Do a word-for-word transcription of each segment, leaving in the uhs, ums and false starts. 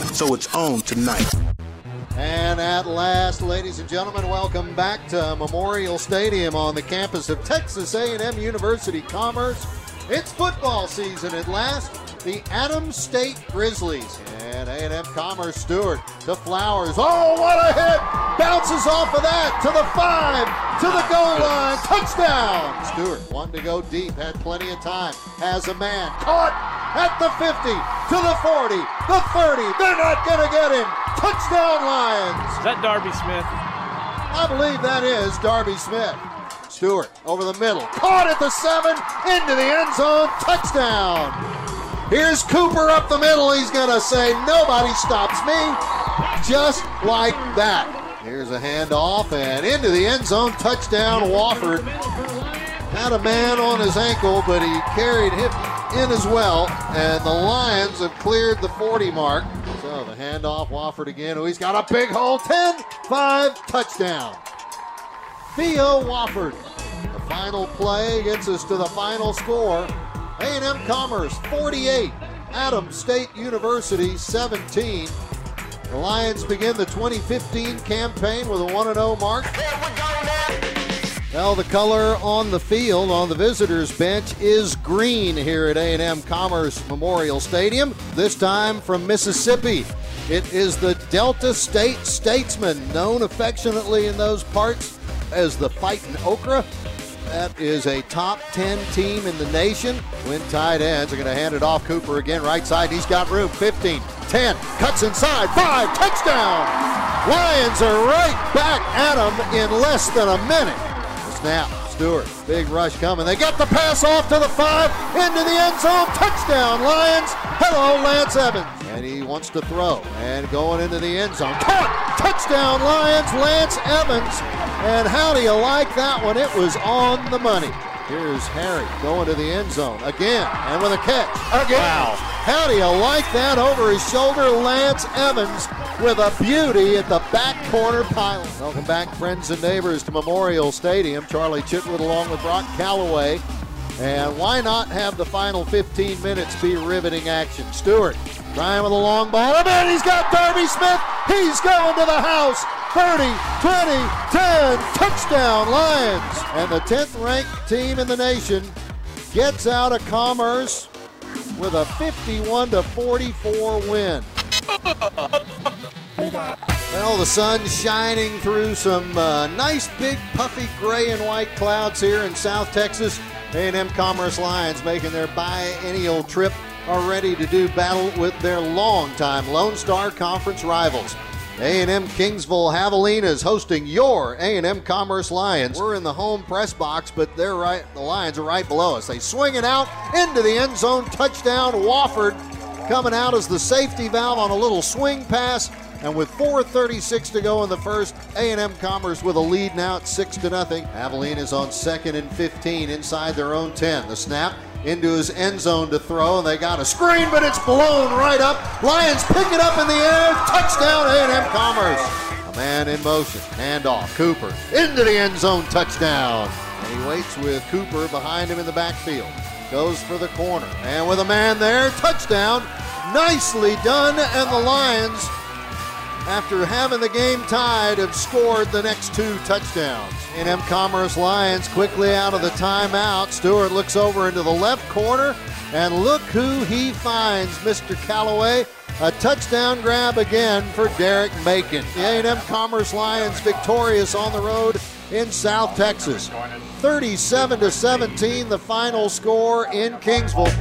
so it's on tonight. And at last, ladies and gentlemen, welcome back to Memorial Stadium on the campus of Texas A and M University Commerce. It's football season at last. The Adams State Grizzlies and A and M Commerce Stewart to Flowers. Oh, what a hit! Bounces off of that to the five, to the goal line. Touchdown! Stewart wanting to go deep, had plenty of time. Has a man caught at the fifty, to the forty, the thirty. They're not going to get him. Touchdown Lions! Is that Darby Smith? I believe that is Darby Smith. Stewart over the middle, caught at the seven, into the end zone, touchdown! Here's Cooper up the middle. He's going to say, nobody stops me. Just like that. Here's a handoff and into the end zone. Touchdown, Wofford. Had a man on his ankle, but he carried him in as well. And the Lions have cleared the forty mark. So the handoff, Wofford again. Oh, he's got a big hole. ten five, touchdown. Theo Wofford. The final play gets us to the final score. A and M Commerce forty-eight, Adams State University seventeen. The Lions begin the twenty fifteen campaign with a one and oh mark. Well, the color on the field on the visitors' bench is green here at A and M Commerce Memorial Stadium, this time from Mississippi. It is the Delta State Statesmen, known affectionately in those parts as the Fightin' Okra. That is a top ten team in the nation. When tight ends are going to hand it off. Cooper again, right side. He's got room. fifteen, ten, cuts inside. five, touchdown! Lions are right back at them in less than a minute. The snap, Stewart, big rush coming. They get the pass off to the five, into the end zone. Touchdown, Lions! Hello, Lance Evans. And he wants to throw. And going into the end zone. Caught! Touchdown, Lions! Lance Evans. And how do you like that one? It was on the money. Here's Harry going to the end zone again, and with a catch again. Wow. How do you like that over his shoulder? Lance Evans with a beauty at the back corner pylon. Welcome back, friends and neighbors, to Memorial Stadium. Charlie Chitwood along with Brock Calloway. And why not have the final fifteen minutes be riveting action? Stewart trying with a long ball. And then he's got Darby Smith. He's going to the house. thirty, twenty, ten, touchdown Lions. And the tenth ranked team in the nation gets out of Commerce with a fifty-one to forty-four win. Well, the sun's shining through some uh, nice big puffy gray and white clouds here in South Texas. A and M Commerce Lions making their biennial trip are ready to do battle with their longtime Lone Star Conference rivals. A and M Kingsville Javelinas hosting your A and M Commerce Lions. We're in the home press box, but they're right. The Lions are right below us. They swing it out into the end zone. Touchdown, Wofford coming out as the safety valve on a little swing pass. And with four thirty-six to go in the first, A and M Commerce with a lead now at six to nothing. Javelinas on second and fifteen inside their own ten. The snap into his end zone to throw, and they got a screen, but it's blown right up. Lions pick it up in the air. Touchdown, A and M Commerce. A man in motion. Handoff. Cooper into the end zone. Touchdown. And he waits with Cooper behind him in the backfield. Goes for the corner. And with a man there, touchdown. Nicely done. And the Lions, after having the game tied, have scored the next two touchdowns. A and M Commerce Lions quickly out of the timeout. Stewart looks over into the left corner, and look who he finds, Mister Calloway. A touchdown grab again for Derek Macon. The A and M Commerce Lions victorious on the road in South Texas. thirty-seven to seventeen, the final score in Kingsville.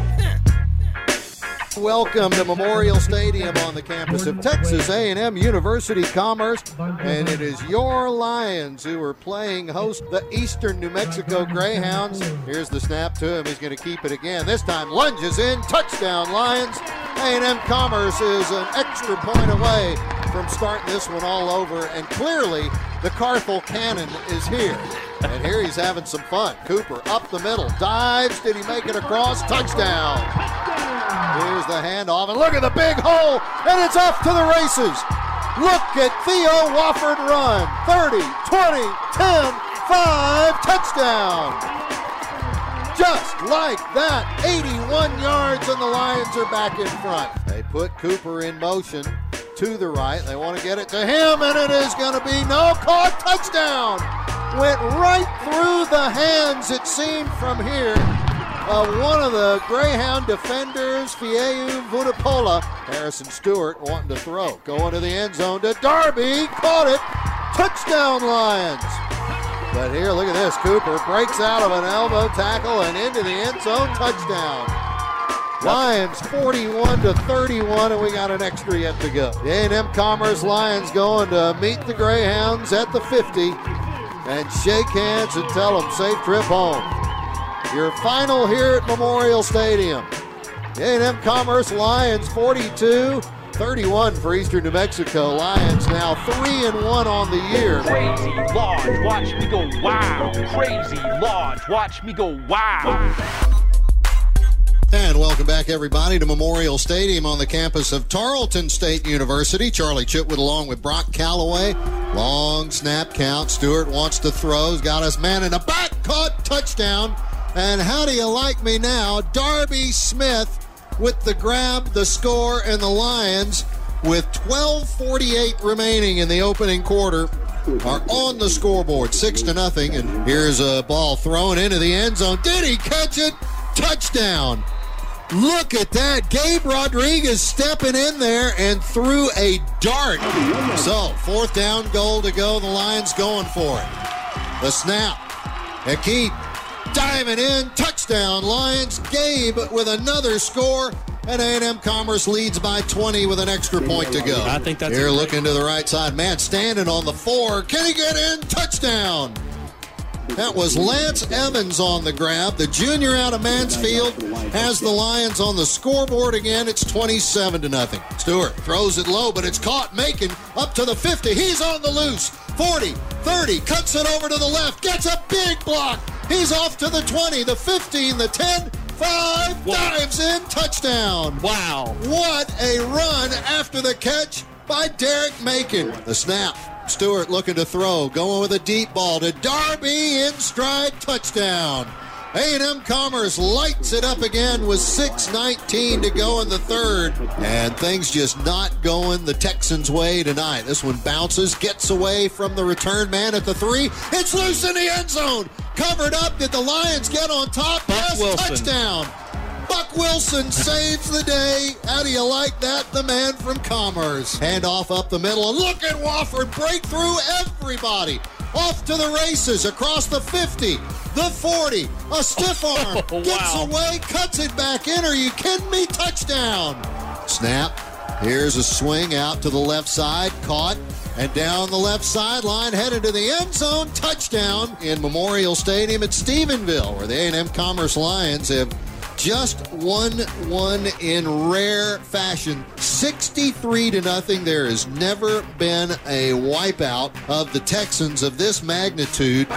Welcome to Memorial Stadium on the campus of Texas A and M University Commerce, and it is your Lions who are playing host the Eastern New Mexico Greyhounds. Here's the snap to him. He's going to keep it again. This time lunges in. Touchdown Lions. A and M Commerce is an extra point away from starting this one all over, and clearly the Carthel Cannon is here. And here he's having some fun. Cooper up the middle, dives. Did he make it across? Touchdown. Here's the handoff, and look at the big hole, and it's off to the races. Look at Theo Wofford run. thirty, twenty, ten, five, touchdown. Just like that, eighty-one yards, and the Lions are back in front. They put Cooper in motion. to the right. They want to get it to him, and it is going to be no caught. Touchdown. Went right through the hands, it seemed, from here. Uh, one of the Greyhound defenders, Fieu Vudapola. Harrison Stewart wanting to throw. Going to the end zone to Darby. Caught it. Touchdown, Lions. But here, look at this. Cooper breaks out of an elbow tackle and into the end zone. Touchdown. Lions forty-one to thirty-one, and we got an extra yet to go. The A and M Commerce Lions going to meet the Greyhounds at the fifty and shake hands and tell them safe trip home. Your final here at Memorial Stadium. The A and M Commerce Lions forty-two, thirty-one for Eastern New Mexico. Lions now three and one on the year. Crazy large, watch me go wow. Crazy large, watch me go wow. And welcome back, everybody, to Memorial Stadium on the campus of Tarleton State University. Charlie Chitwood along with Brock Calloway. Long snap count. Stewart wants to throw. He's got his man in the back. Caught. Touchdown. And how do you like me now? Darby Smith with the grab, the score, and the Lions with twelve forty-eight remaining in the opening quarter are on the scoreboard, six to nothing. And here's a ball thrown into the end zone. Did he catch it? Touchdown. Look at that. Gabe Rodriguez stepping in there and threw a dart. So, fourth down, goal to go. The Lions going for it. The snap. Hakeem diving in. Touchdown, Lions. Gabe with another score. And A and M Commerce leads by twenty with an extra point to go. I think that's Here looking to the right side. Man standing on the four. Can he get in? Touchdown. That was Lance Evans on the grab. The junior out of Mansfield has the Lions on the scoreboard again. It's twenty-seven to nothing. Stewart throws it low, but it's caught. Macon up to the fifty. He's on the loose. forty, thirty, cuts it over to the left. Gets a big block. He's off to the twenty, the fifteen, the ten, five, dives in, touchdown. Wow. What a run after the catch by Derek Macon. The snap. Stewart looking to throw, going with a deep ball to Darby in stride, touchdown. A and M Commerce lights it up again with six nineteen to go in the third. And things just not going the Texans' way tonight. This one bounces, gets away from the return man at the three. It's loose in the end zone. Covered up. Did the Lions get on top? Buck Yes, Wilson. Touchdown. Buck Wilson saves the day. How do you like that? The man from Commerce. Handoff up the middle. And look at Wofford break through everybody. Off to the races across the fifty, the forty. A stiff arm. Oh, Gets wow. away, cuts it back in. Are you kidding me? Touchdown. Snap. Here's a swing out to the left side. Caught. And down the left sideline, headed to the end zone. Touchdown in Memorial Stadium at Stephenville, where the A and M Commerce Lions have just won one in rare fashion, sixty-three to nothing. There has never been a wipeout of the Texans of this magnitude.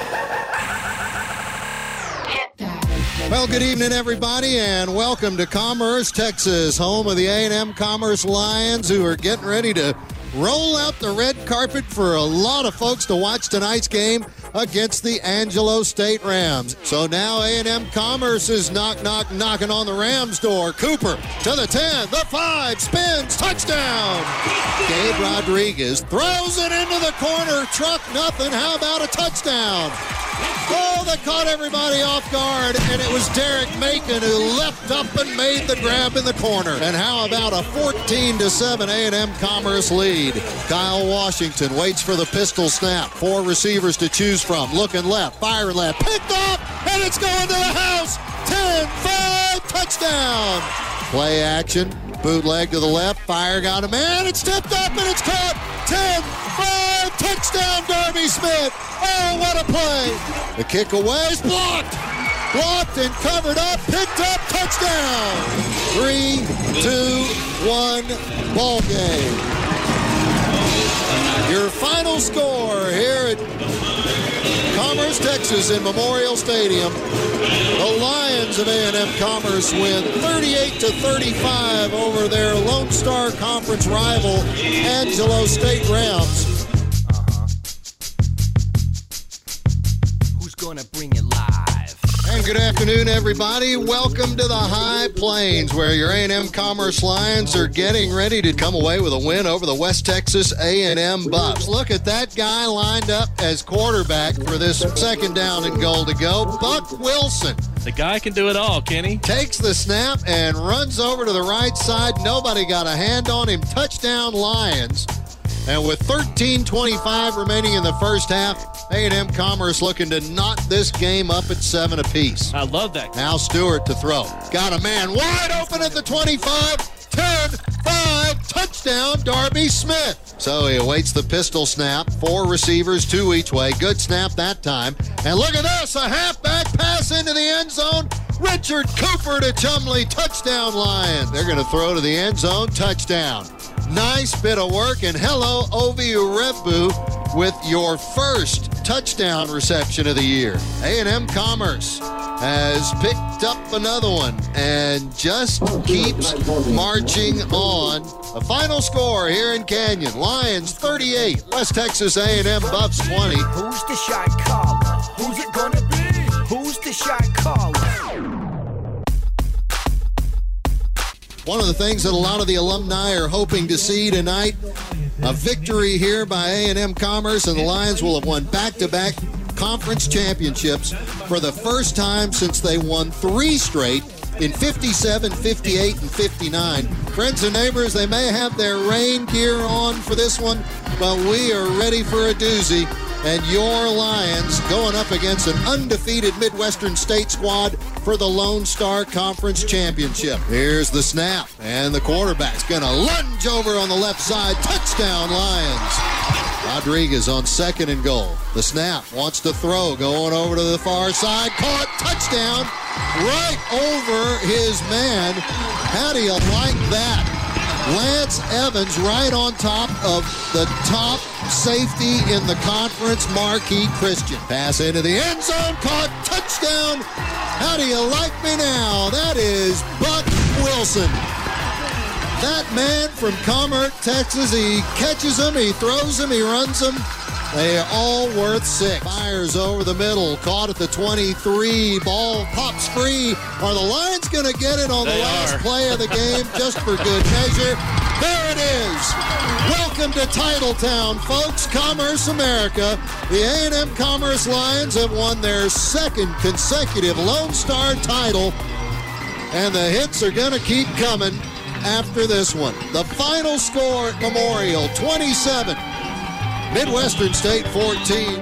Well, good evening, everybody, and welcome to Commerce, Texas, home of the A and M Commerce Lions, who are getting ready to roll out the red carpet for a lot of folks to watch tonight's game against the Angelo State Rams. So now A and M Commerce is knock, knock, knocking on the Rams' door. Cooper to the ten, the five, spins, touchdown. Gabe Rodriguez throws it into the corner, truck nothing. How about a touchdown? Oh, that caught everybody off guard, and it was Derek Macon who leapt up and made the grab in the corner. And how about a fourteen to seven A and M Commerce lead? Kyle Washington waits for the pistol snap. Four receivers to choose from. Looking left, firing left, picked up, and it's going to the house. ten five, touchdown. Play action, bootleg to the left, fire got a man, it stepped up and it's caught. ten five, touchdown Darby Smith. Oh, what a play. The kick away is blocked. Blocked and covered up, picked up, touchdown. Three, two, one, ball game. Your final score here at Commerce, Texas in Memorial Stadium. The Lions of A and M Commerce win thirty-eight to thirty-five over their Lone Star Conference rival, Angelo State Rams. Who's gonna bring it live? And And good afternoon, everybody. Welcome to the High Plains, where your A and M Commerce Lions are getting ready to come away with a win over the West Texas A and M Buffs. Look at that guy lined up as quarterback for this second down and goal to go. Buck Wilson. The guy can do it all, Kenny. Takes the snap and runs over to the right side. Nobody got a hand on him. Touchdown, Lions. And with thirteen twenty-five remaining in the first half, A and M Commerce looking to knot this game up at seven apiece. I love that. Now Stewart to throw. Got a man wide open at the twenty-five, ten, five, touchdown, Darby Smith. So he awaits the pistol snap. Four receivers, two each way. Good snap that time. And look at this, a halfback pass into the end zone. Richard Cooper to Chumley, touchdown Lions. They're going to throw to the end zone, touchdown. Nice bit of work, and hello, Ovi Urebu, with your first touchdown reception of the year. A and M Commerce has picked up another one and just keeps marching on. The final score here in Canyon, Lions thirty-eight, West Texas A and M Buffs twenty. Who's the shot caller? Who's it gonna be? Who's the shot caller? One of the things that a lot of the alumni are hoping to see tonight, a victory here by A and M Commerce, and the Lions will have won back-to-back conference championships for the first time since they won three straight in fifty-seven, fifty-eight, and fifty-nine. Friends and neighbors, they may have their rain gear on for this one, but we are ready for a doozy. And your Lions going up against an undefeated Midwestern State squad for the Lone Star Conference Championship. Here's the snap, and the quarterback's going to lunge over on the left side. Touchdown, Lions. Rodriguez on second and goal. The snap, wants to throw, going over to the far side. Caught, touchdown, right over his man. How do you like that? Lance Evans right on top of the top safety in the conference, Marquis Christian. Pass into the end zone, caught, touchdown. How do you like me now? That is Buck Wilson. That man from Commerce, Texas, he catches them, he throws them, he runs them. They are all worth six. Fires over the middle, caught at the twenty-three. Ball pops free. Are the Lions going to get it on They the last are. play of the game just for good measure? There it is. Welcome to Titletown, folks. Commerce America. The A and M Commerce Lions have won their second consecutive Lone Star title, and the hits are going to keep coming after this one. The final score at Memorial, twenty-seven. Midwestern State fourteen.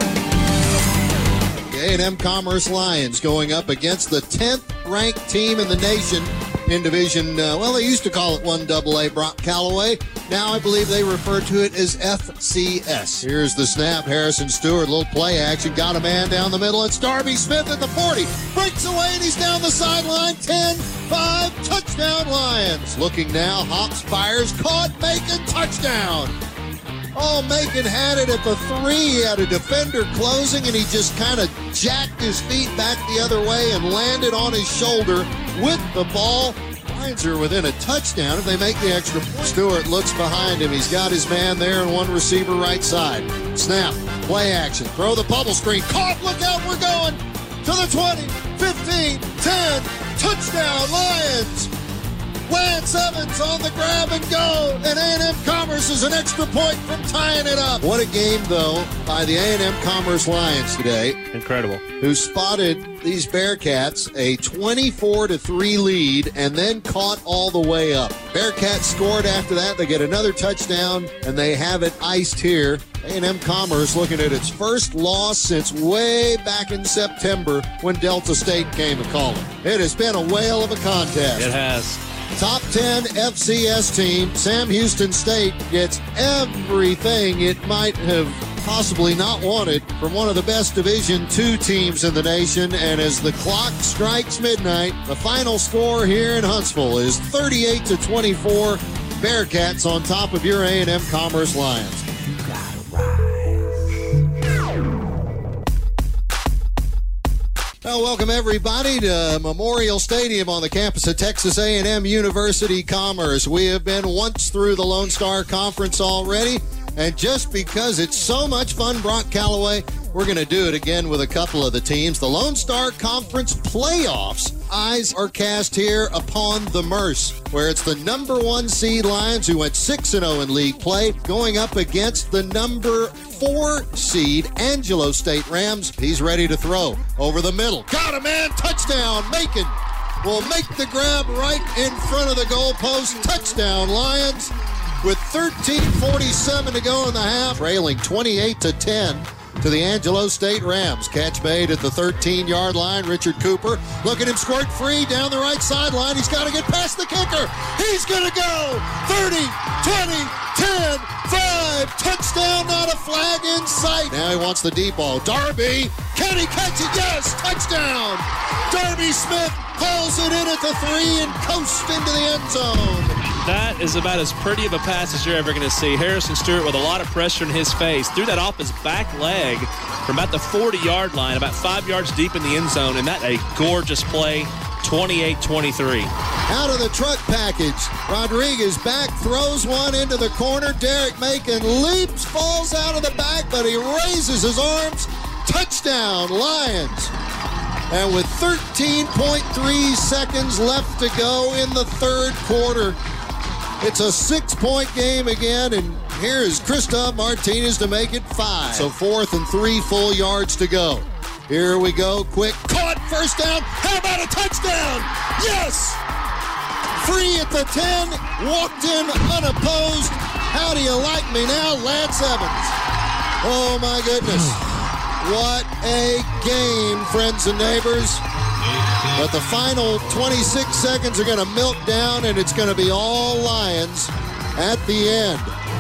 The A and M Commerce Lions going up against the tenth ranked team in the nation in Division, uh, well, they used to call it one double A Brock Callaway. Now I believe they refer to it as F C S. Here's the snap. Harrison Stewart, little play action. Got a man down the middle. It's Darby Smith at the forty. Breaks away and he's down the sideline. ten, five, touchdown Lions. Looking now, hops, fires, caught, Macon, touchdown. Oh, Macon had it at the three. He had a defender closing, and he just kind of jacked his feet back the other way and landed on his shoulder with the ball. Lions are within a touchdown if they make the extra point. Stewart looks behind him. He's got his man there and one receiver right side. Snap, play action, throw the bubble screen. Caught, look out, we're going to the twenty, fifteen, ten, touchdown Lions. Lance Evans on the grab and go, and A and M Commerce is an extra point from tying it up. What a game, though, by the A and M Commerce Lions today. Incredible. Who spotted these Bearcats a twenty-four to three lead and then caught all the way up. Bearcats scored after that. They get another touchdown, and they have it iced here. A and M Commerce looking at its first loss since way back in September when Delta State came a-calling. It has been a whale of a contest. It has. Top ten F C S team, Sam Houston State gets everything it might have possibly not wanted from one of the best Division two teams in the nation. And as the clock strikes midnight, the final score here in Huntsville is thirty-eight to twenty-four. Bearcats on top of your A and M Commerce Lions. You gotta rise. Well, welcome everybody to Memorial Stadium on the campus of Texas A and M University Commerce. We have been once through the Lone Star Conference already, and just because it's so much fun, Brock Callaway We're going to do it again with a couple of the teams. The Lone Star Conference playoffs. Eyes are cast here upon the Merce, where it's the number one seed Lions, who went six and oh in league play, going up against the number four seed Angelo State Rams. He's ready to throw over the middle. Got a man, touchdown. Macon will make the grab right in front of the goalpost. Touchdown Lions with thirteen forty-seven to go in the half, trailing twenty-eight to ten. To the Angelo State Rams. Catch made at the thirteen-yard line. Richard Cooper. Look at him squirt free down the right sideline. He's got to get past the kicker. He's going to go. thirty, twenty, ten, five. Touchdown, not a flag in sight. Now he wants the deep ball. Darby. Can he catch it? Yes. Touchdown. Darby Smith pulls it in at the three and coasts into the end zone. That is about as pretty of a pass as you're ever going to see. Harrison Stewart with a lot of pressure in his face. Threw that off his back leg from about the forty-yard line, about five yards deep in the end zone, and that a gorgeous play, twenty-eight twenty-three. Out of the truck package, Rodriguez back, throws one into the corner. Derek Macon leaps, falls out of the back, but he raises his arms. Touchdown, Lions. And with thirteen point three seconds left to go in the third quarter, it's a six-point game again, and here is Christoph Martinez to make it five. So fourth and three full yards to go. Here we go, quick, caught, first down. How about a touchdown? Yes! Free at the ten, walked in unopposed. How do you like me now, Lance Evans? Oh, my goodness. What a game, friends and neighbors. But the final twenty-six seconds are going to milk down, and it's going to be all Lions at the end.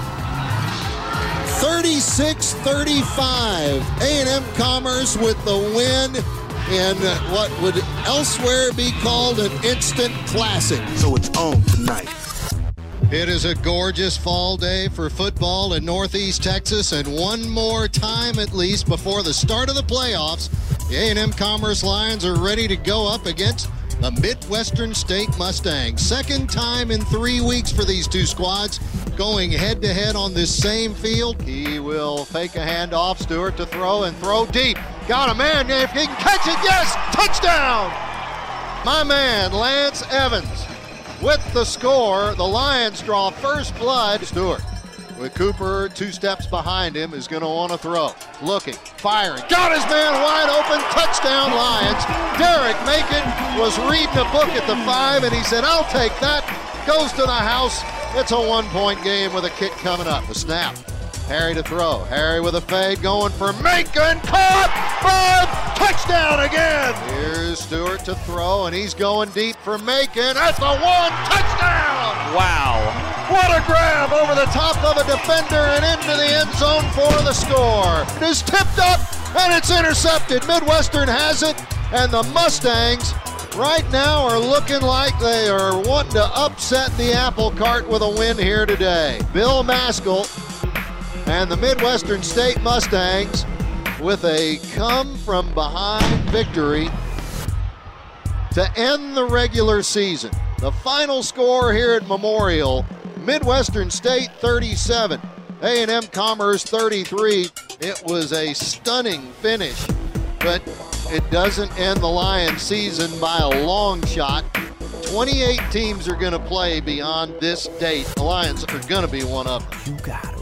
thirty-six thirty-five. A and M Commerce with the win in what would elsewhere be called an instant classic. So it's on tonight. It is a gorgeous fall day for football in Northeast Texas, and one more time at least before the start of the playoffs, the A and M Commerce Lions are ready to go up against the Midwestern State Mustangs. Second time in three weeks for these two squads going head-to-head on this same field. He will fake a handoff, Stewart to throw and throw deep. Got a man, if he can catch it, yes! Touchdown! My man, Lance Evans. With the score, the Lions draw first blood. Stewart, with Cooper two steps behind him, is going to want to throw. Looking, firing, got his man wide open, touchdown Lions. Derek Macon was reading a book at the five, and he said, I'll take that. Goes to the house. It's a one-point game with a kick coming up. The snap. Harry to throw. Harry with a fade going for Macon. Caught! Five! Touchdown again! Here's Stewart to throw, and he's going deep for Macon. That's the one! Touchdown! Wow. What a grab over the top of a defender and into the end zone for the score. It is tipped up, and it's intercepted. Midwestern has it, and the Mustangs right now are looking like they are wanting to upset the apple cart with a win here today. Bill Maskell and the Midwestern State Mustangs with a come-from-behind victory to end the regular season. The final score here at Memorial, Midwestern State thirty-seven, A and M Commerce thirty-three. It was a stunning finish, but it doesn't end the Lions season by a long shot. twenty-eight teams are going to play beyond this date. The Lions are going to be one of them. You got it.